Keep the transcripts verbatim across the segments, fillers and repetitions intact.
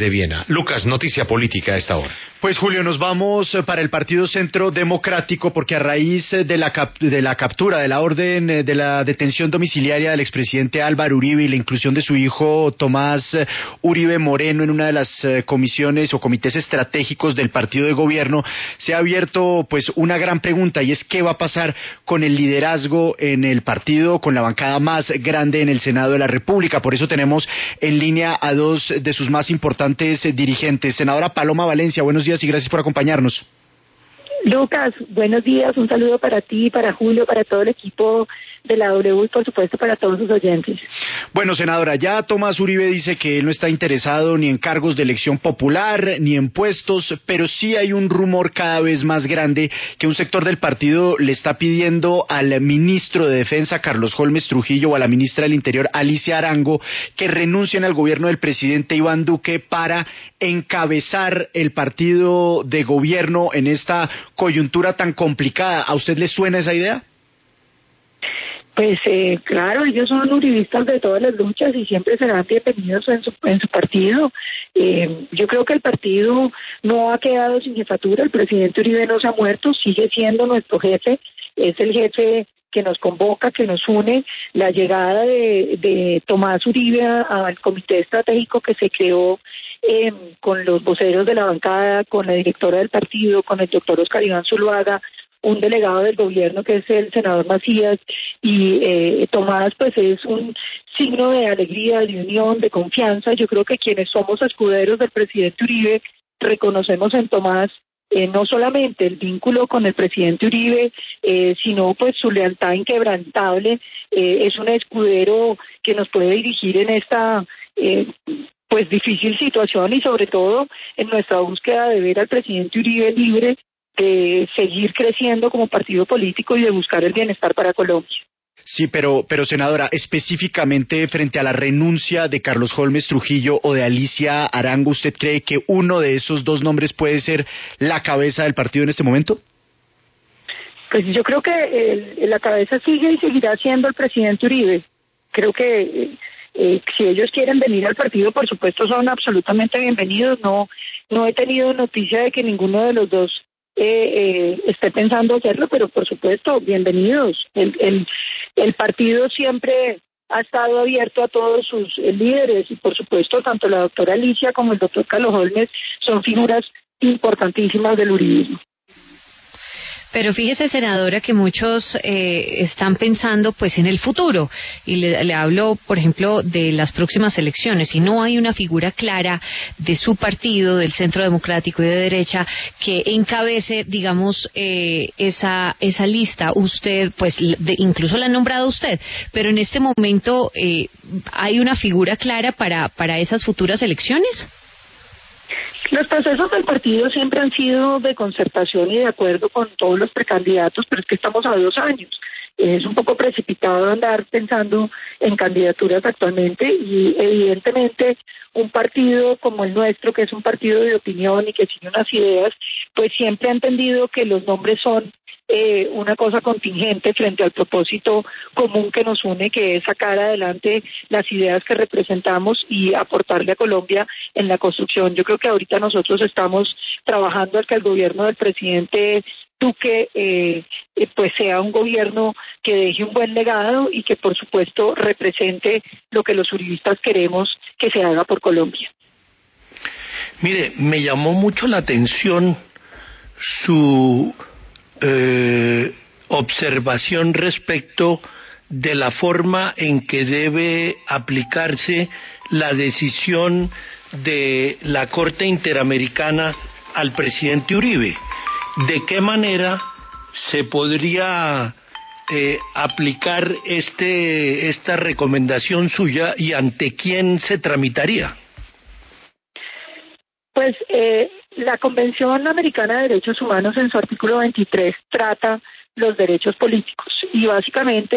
de Viena. Lucas, noticia política a esta hora. Pues Julio, nos vamos para el Partido Centro Democrático porque a raíz de la cap de la captura, de la orden de la detención domiciliaria del expresidente Álvaro Uribe y la inclusión de su hijo Tomás Uribe Moreno en una de las comisiones o comités estratégicos del partido de gobierno, se ha abierto pues una gran pregunta, y es qué va a pasar con el liderazgo en el partido, con la bancada más grande en el Senado de la República. Por eso tenemos en línea a dos de sus más importantes dirigentes. Senadora Paloma Valencia, buenos días y gracias por acompañarnos. Lucas, buenos días, un saludo para ti, para Julio, para todo el equipo de la W y por supuesto para todos sus oyentes. Bueno, senadora, ya Tomás Uribe dice que él no está interesado ni en cargos de elección popular, ni en puestos, pero sí hay un rumor cada vez más grande que un sector del partido le está pidiendo al ministro de Defensa, Carlos Holmes Trujillo, o a la ministra del Interior, Alicia Arango, que renuncien al gobierno del presidente Iván Duque para encabezar el partido de gobierno en esta coyuntura tan complicada. ¿A usted le suena esa idea? Pues eh, claro, ellos son uribistas de todas las luchas y siempre serán bienvenidos en su, en su partido. Eh, yo creo que el partido no ha quedado sin jefatura, el presidente Uribe no se ha muerto, sigue siendo nuestro jefe, es el jefe que nos convoca, que nos une. La llegada de, de Tomás Uribe al comité estratégico que se creó eh, con los voceros de la bancada, con la directora del partido, con el doctor Oscar Iván Zuluaga, un delegado del gobierno que es el senador Macías, y eh, Tomás pues es un signo de alegría, de unión, de confianza. Yo creo que quienes somos escuderos del presidente Uribe reconocemos en Tomás eh, no solamente el vínculo con el presidente Uribe, eh, sino pues su lealtad inquebrantable. Eh, es un escudero que nos puede dirigir en esta eh, pues difícil situación y sobre todo en nuestra búsqueda de ver al presidente Uribe libre, de seguir creciendo como partido político y de buscar el bienestar para Colombia. Sí, pero, pero senadora, específicamente frente a la renuncia de Carlos Holmes Trujillo o de Alicia Arango, ¿usted cree que uno de esos dos nombres puede ser la cabeza del partido en este momento? Pues yo creo que el, la cabeza sigue y seguirá siendo el presidente Uribe. Creo que eh, eh, si ellos quieren venir al partido, por supuesto son absolutamente bienvenidos. No, no he tenido noticia de que ninguno de los dos Eh, eh, esté pensando hacerlo, pero por supuesto, bienvenidos. El, el, el partido siempre ha estado abierto a todos sus eh, líderes y por supuesto tanto la doctora Alicia como el doctor Carlos Holmes son figuras importantísimas del uribismo. Pero fíjese, senadora, que muchos eh, están pensando pues en el futuro, y le, le hablo, por ejemplo, de las próximas elecciones, y no hay una figura clara de su partido, del Centro Democrático y de derecha, que encabece, digamos, eh, esa esa lista. Usted, pues, de, incluso la ha nombrado usted, pero en este momento, eh, ¿hay una figura clara para, para esas futuras elecciones? Los procesos del partido siempre han sido de concertación y de acuerdo con todos los precandidatos, pero es que estamos a dos años. Es un poco precipitado andar pensando en candidaturas actualmente y evidentemente un partido como el nuestro, que es un partido de opinión y que tiene unas ideas, pues siempre ha entendido que los nombres son Eh, una cosa contingente frente al propósito común que nos une, que es sacar adelante las ideas que representamos y aportarle a Colombia en la construcción. Yo creo que ahorita nosotros estamos trabajando en que el gobierno del presidente Duque eh, eh, pues sea un gobierno que deje un buen legado y que por supuesto represente lo que los uribistas queremos que se haga por Colombia. Mire, me llamó mucho la atención su Eh, observación respecto de la forma en que debe aplicarse la decisión de la Corte Interamericana al presidente Uribe. ¿De qué manera se podría eh, aplicar este esta recomendación suya y ante quién se tramitaría? Pues eh, la Convención Americana de Derechos Humanos en su artículo veintitrés trata los derechos políticos y básicamente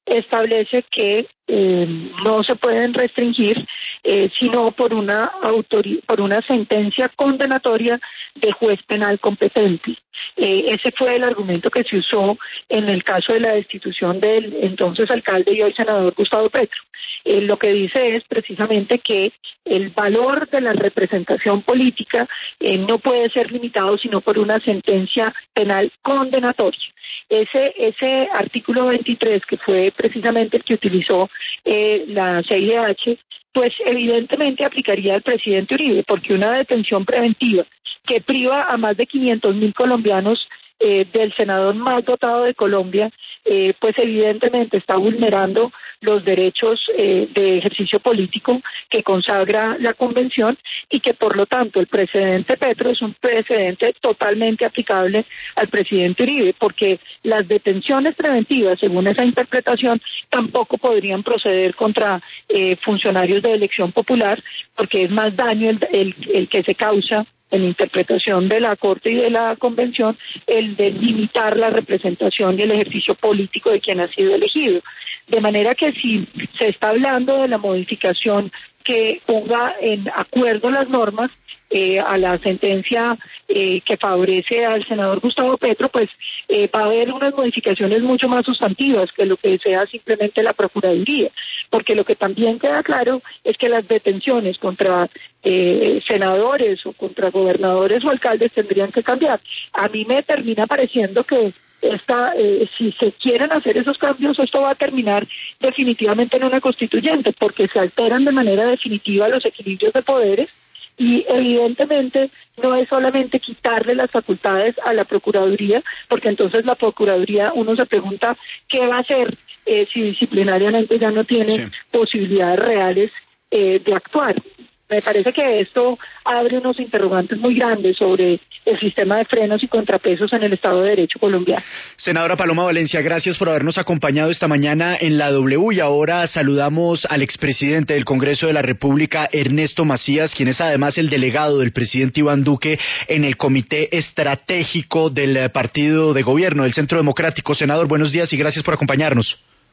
establece que eh, no se pueden restringir eh, sino por una autori- por una sentencia condenatoria de juez penal competente. Eh, ese fue el argumento que se usó en el caso de la destitución del entonces alcalde y hoy senador Gustavo Petro. Eh, lo que dice es precisamente que el valor de la representación política eh, no puede ser limitado sino por una sentencia penal condenatoria. Ese ese artículo veintitrés, que fue precisamente el que utilizó eh, la C I D H, pues evidentemente aplicaría al presidente Uribe, porque una detención preventiva que priva a más de quinientos mil colombianos eh, del senador más votado de Colombia, eh, pues evidentemente está vulnerando los derechos eh, de ejercicio político que consagra la Convención y que por lo tanto el precedente Petro es un precedente totalmente aplicable al presidente Uribe, porque las detenciones preventivas, según esa interpretación, tampoco podrían proceder contra eh, funcionarios de elección popular, porque es más daño el, el, el que se causa en interpretación de la Corte y de la Convención, el de limitar la representación y el ejercicio político de quien ha sido elegido. De manera que si se está hablando de la modificación que ponga en acuerdo las normas eh, a la sentencia eh, que favorece al senador Gustavo Petro, pues eh, va a haber unas modificaciones mucho más sustantivas que lo que desea simplemente la Procuraduría, porque lo que también queda claro es que las detenciones contra eh, senadores o contra gobernadores o alcaldes tendrían que cambiar. A mí me termina pareciendo que Esta, eh, si se quieren hacer esos cambios, esto va a terminar definitivamente en una constituyente, porque se alteran de manera definitiva los equilibrios de poderes y evidentemente no es solamente quitarle las facultades a la Procuraduría, porque entonces la Procuraduría, uno se pregunta qué va a hacer eh, si disciplinariamente ya no tiene sí. posibilidades reales eh, de actuar. Me parece que esto abre unos interrogantes muy grandes sobre el sistema de frenos y contrapesos en el Estado de Derecho colombiano. Senadora Paloma Valencia, gracias por habernos acompañado esta mañana en la W y ahora saludamos al expresidente del Congreso de la República, Ernesto Macías, quien es además el delegado del presidente Iván Duque en el Comité Estratégico del Partido de Gobierno del Centro Democrático. Senador, buenos días y gracias por acompañarnos.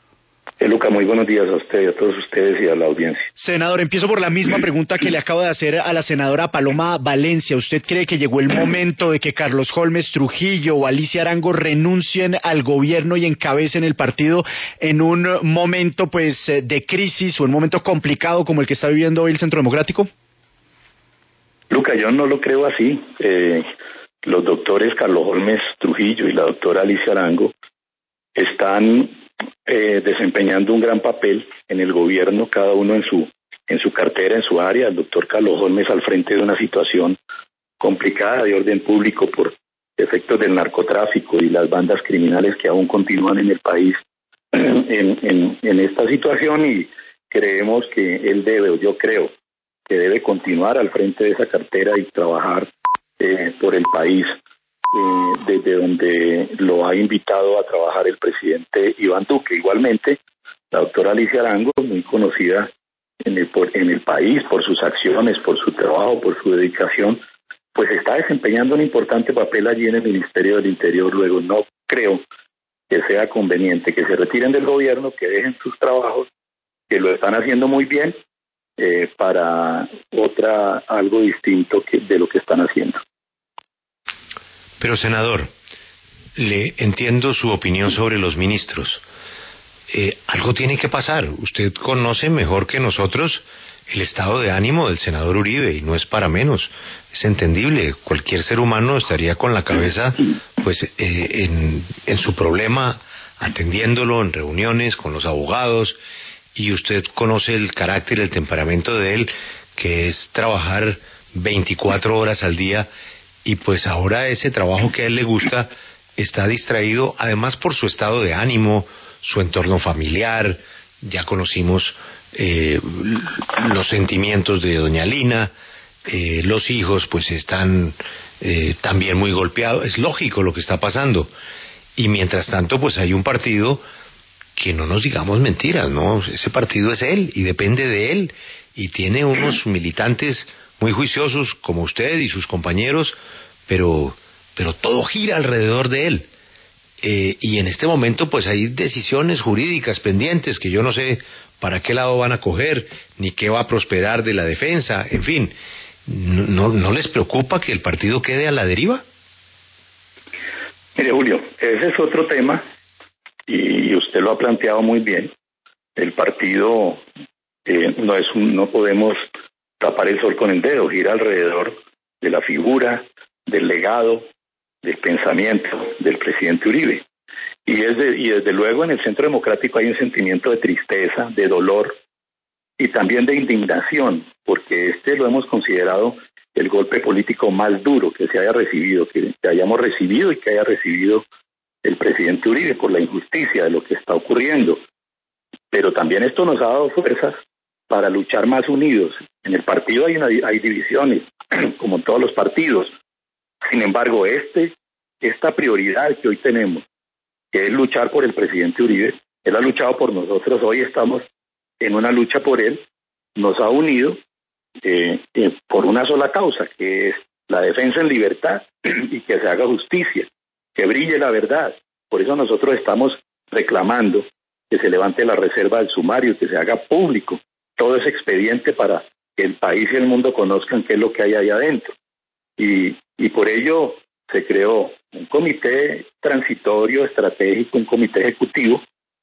Eh, Luca, muy buenos días a usted, a todos ustedes y a la audiencia. Senador, empiezo por la misma pregunta que le acabo de hacer a la senadora Paloma Valencia. ¿Usted cree que llegó el momento de que Carlos Holmes Trujillo o Alicia Arango renuncien al gobierno y encabecen el partido en un momento pues de crisis o un momento complicado como el que está viviendo hoy el Centro Democrático? Luca, yo no lo creo así. Eh, los doctores Carlos Holmes Trujillo y la doctora Alicia Arango están Eh, desempeñando un gran papel en el gobierno, cada uno en su en su cartera, en su área. El doctor Carlos Holmes al frente de una situación complicada de orden público por efectos del narcotráfico y las bandas criminales que aún continúan en el país en, en, en esta situación, y creemos que él debe, o yo creo que debe continuar al frente de esa cartera y trabajar eh, por el país. Eh, desde donde lo ha invitado a trabajar el presidente Iván Duque. Igualmente, la doctora Alicia Arango, muy conocida en el, por, en el país por sus acciones, por su trabajo, por su dedicación, pues está desempeñando un importante papel allí en el Ministerio del Interior. Luego, no creo que sea conveniente que se retiren del gobierno, que dejen sus trabajos, que lo están haciendo muy bien, eh, para otra algo distinto que, de lo que están haciendo. Pero, senador, le entiendo su opinión sobre los ministros. Eh, algo tiene que pasar. Usted conoce mejor que nosotros el estado de ánimo del senador Uribe, y no es para menos. Es entendible. Cualquier ser humano estaría con la cabeza pues eh, en, en su problema, atendiéndolo en reuniones con los abogados, y usted conoce el carácter, el temperamento de él, que es trabajar veinticuatro horas al día. Y pues ahora ese trabajo que a él le gusta está distraído, además por su estado de ánimo, su entorno familiar. Ya conocimos eh, los sentimientos de doña Lina, eh, los hijos pues están eh, también muy golpeados. Es lógico lo que está pasando. Y mientras tanto pues hay un partido que, no nos digamos mentiras, ¿no? Ese partido es él y depende de él, y tiene unos militantes muy juiciosos como usted y sus compañeros, pero pero todo gira alrededor de él. eh, y en este momento pues hay decisiones jurídicas pendientes que yo no sé para qué lado van a coger, ni qué va a prosperar de la defensa, en fin. ¿No, no les preocupa que el partido quede a la deriva? Mire, Julio, ese es otro tema y usted lo ha planteado muy bien. El partido eh, no es un, no podemos tapar el sol con el dedo, gira alrededor de la figura, del legado, del pensamiento del presidente Uribe. Y desde, y desde luego en el Centro Democrático hay un sentimiento de tristeza, de dolor y también de indignación, porque este lo hemos considerado el golpe político más duro que se haya recibido, que, que hayamos recibido y que haya recibido el presidente Uribe por la injusticia de lo que está ocurriendo. Pero también esto nos ha dado fuerzas para luchar más unidos. En el partido hay, una, hay divisiones, como en todos los partidos. Sin embargo, este, esta prioridad que hoy tenemos, que es luchar por el presidente Uribe, él ha luchado por nosotros, hoy estamos en una lucha por él, nos ha unido eh, eh, por una sola causa, que es la defensa en libertad y que se haga justicia, que brille la verdad. Por eso nosotros estamos reclamando que se levante la reserva del sumario, que se haga público todo ese expediente para que el país y el mundo conozcan qué es lo que hay ahí adentro. Y, y por ello se creó un comité transitorio, estratégico, un comité ejecutivo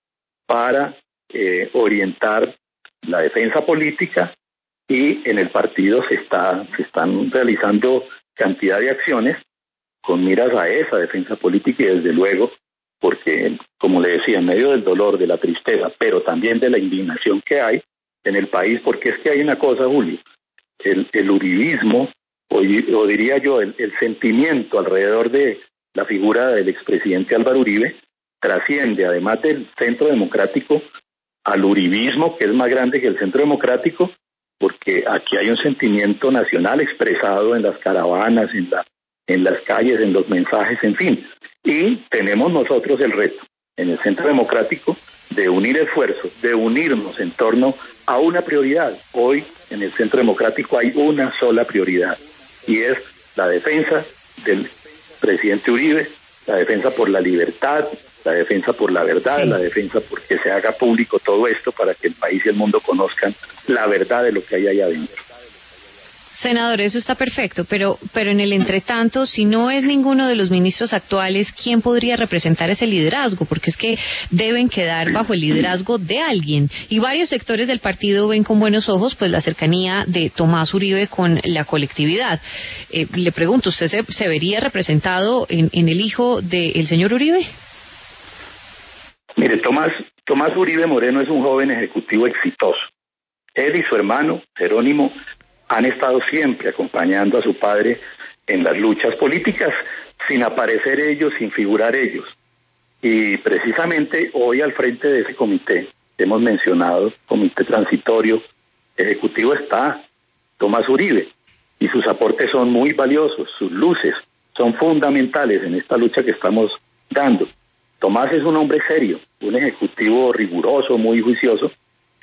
para eh, orientar la defensa política, y en el partido se está se están realizando cantidad de acciones con miras a esa defensa política, y desde luego, porque como le decía, en medio del dolor, de la tristeza, pero también de la indignación que hay en el país, porque es que hay una cosa, Julio, el, el uribismo, o, o diría yo, el, el sentimiento alrededor de la figura del expresidente Álvaro Uribe trasciende, además del Centro Democrático, al uribismo, que es más grande que el Centro Democrático, porque aquí hay un sentimiento nacional expresado en las caravanas, en, la, en las calles, en los mensajes, en fin. Y tenemos nosotros el reto, en el Centro Democrático, de unir esfuerzos, de unirnos en torno a una prioridad. Hoy, en el Centro Democrático, hay una sola prioridad, y es la defensa del presidente Uribe, la defensa por la libertad, la defensa por la verdad, sí. La defensa por que se haga público todo esto para que el país y el mundo conozcan la verdad de lo que hay ahí adentro. Senador, eso está perfecto, pero pero en el entretanto, si no es ninguno de los ministros actuales, ¿quién podría representar ese liderazgo? Porque es que deben quedar bajo el liderazgo de alguien, y varios sectores del partido ven con buenos ojos pues la cercanía de Tomás Uribe con la colectividad. Eh, le pregunto, ¿usted se, se vería representado en, en el hijo del señor Uribe? Mire, Tomás, Tomás Uribe Moreno es un joven ejecutivo exitoso. Él y su hermano, Jerónimo, han estado siempre acompañando a su padre en las luchas políticas, sin aparecer ellos, sin figurar ellos. Y precisamente hoy al frente de ese comité, hemos mencionado, comité transitorio ejecutivo, está Tomás Uribe, y sus aportes son muy valiosos, sus luces son fundamentales en esta lucha que estamos dando. Tomás es un hombre serio, un ejecutivo riguroso, muy juicioso,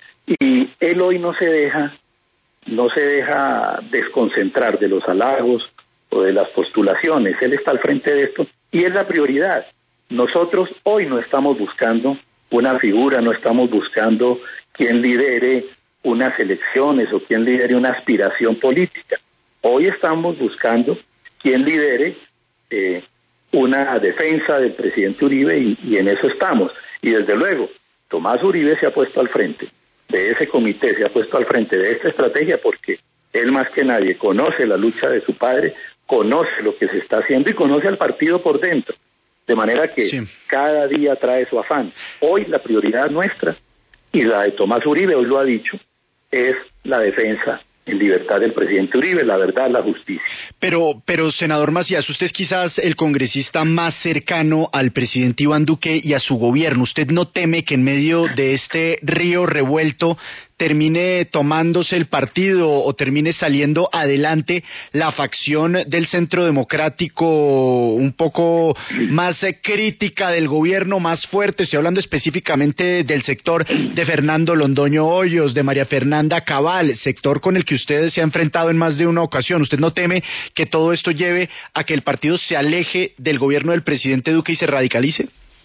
y él hoy no se deja no se deja desconcentrar de los halagos o de las postulaciones. Él está al frente de esto y es la prioridad. Nosotros hoy no estamos buscando una figura, no estamos buscando quien lidere unas elecciones o quien lidere una aspiración política. Hoy estamos buscando quien lidere eh, una defensa del presidente Uribe, y, y en eso estamos. Y desde luego, Tomás Uribe se ha puesto al frente de ese comité, se ha puesto al frente de esta estrategia porque él más que nadie conoce la lucha de su padre, conoce lo que se está haciendo y conoce al partido por dentro, de manera que sí, cada día trae su afán. Hoy la prioridad nuestra, y la de Tomás Uribe, hoy lo ha dicho, es la defensa en libertad del presidente Uribe, la verdad, la justicia. Pero, pero senador Macías, usted es quizás el congresista más cercano al presidente Iván Duque y a su gobierno. ¿Usted no teme que en medio de este río revuelto termine tomándose el partido o termine saliendo adelante la facción del Centro Democrático un poco más eh, crítica del gobierno, más fuerte? Estoy hablando específicamente del sector de Fernando Londoño Hoyos, de María Fernanda Cabal, sector con el que usted se ha enfrentado en más de una ocasión. ¿Usted no teme que todo esto lleve a que el partido se aleje del gobierno del presidente Duque y se radicalice?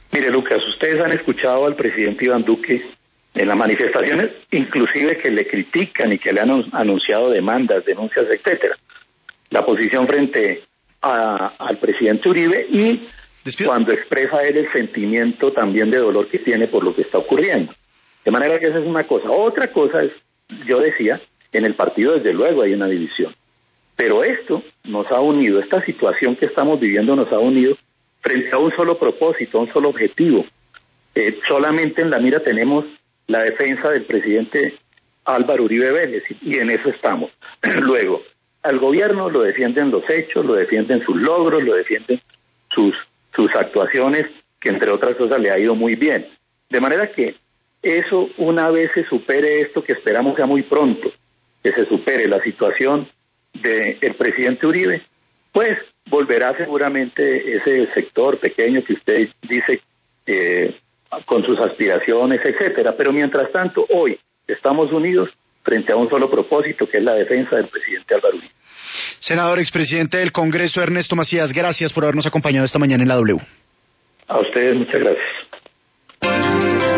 Mire, Lucas, ustedes han escuchado al presidente Iván Duque en las manifestaciones, inclusive que le critican y que le han anunciado demandas, denuncias, etcétera. La posición frente a, al presidente Uribe y Despido. Cuando expresa él el sentimiento también de dolor que tiene por lo que está ocurriendo. De manera que esa es una cosa. Otra cosa es, yo decía, en el partido desde luego hay una división. Pero esto nos ha unido, esta situación que estamos viviendo nos ha unido frente a un solo propósito, a un solo objetivo. Eh, solamente en la mira tenemos la defensa del presidente Álvaro Uribe Vélez y en eso estamos. Luego, al gobierno lo defienden los hechos, lo defienden sus logros, lo defienden sus, sus actuaciones, que entre otras cosas le ha ido muy bien. De manera que eso, una vez se supere esto, que esperamos sea muy pronto, que se supere la situación del presidente Uribe, pues volverá seguramente ese sector pequeño que usted dice eh, con sus aspiraciones, etcétera. Pero mientras tanto, hoy estamos unidos frente a un solo propósito, que es la defensa del presidente Álvaro Uribe. Senador, expresidente del Congreso, Ernesto Macías, gracias por habernos acompañado esta mañana en la W. A ustedes, muchas gracias.